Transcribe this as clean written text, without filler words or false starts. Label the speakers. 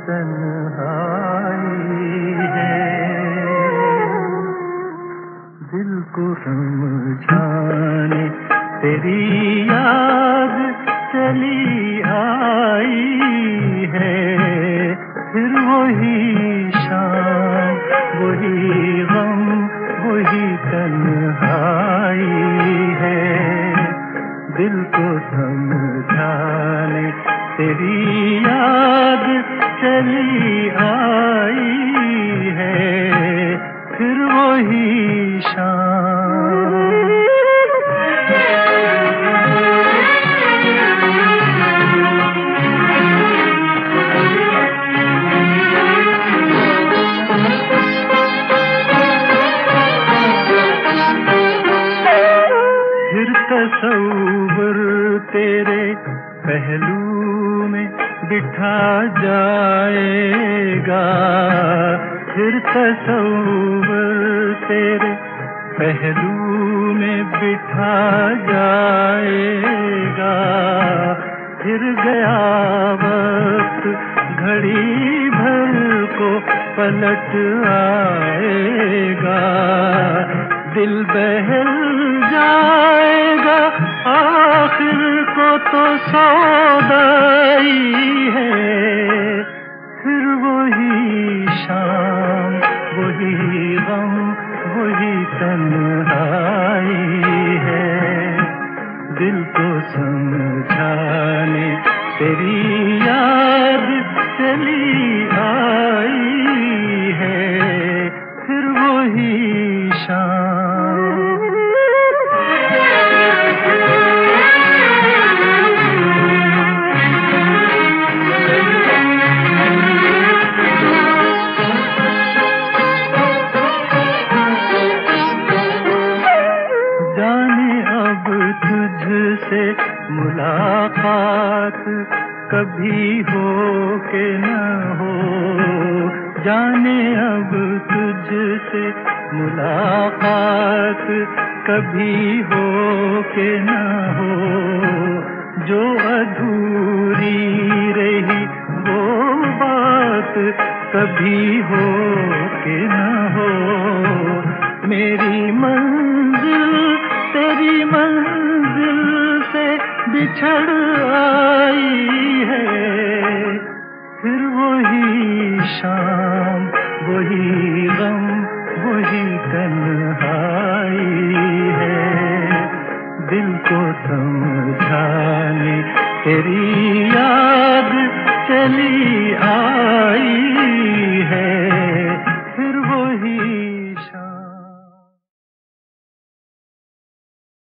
Speaker 1: तन्हाई है। दिल को समझाने तेरी याद चली आई है। फिर वही शाम, वही गम, वही तन्हाई है। दिल को समझाने तेरी याद चली आई है। फिर वही शाम। फिर तसव्वुर तेरे पहलू में बिठा जाएगा। फिर तसव्वुर तेरे पहलू में बिठा जाएगा। फिर गया वक्त घड़ी भर को पलट आएगा। दिल बहल जाएगा आखिर को तो सौदाई है। फिर वही शाम, वही गम, वही तन्हाई है। दिल को समझाने तेरी याद चली आई है। फिर वही शाम। जाने अब तुझसे मुलाकात कभी हो के न हो। जाने अब तुझसे मुलाकात कभी हो के न हो। जो अधूरी रही वो बात कभी हो के न हो। मेरी मंजिल तेरी मंजिल से बिछड़ आई है। फिर वही शाम, वही गम, वही तन्हाई है। दिल को समझाने तेरी याद चली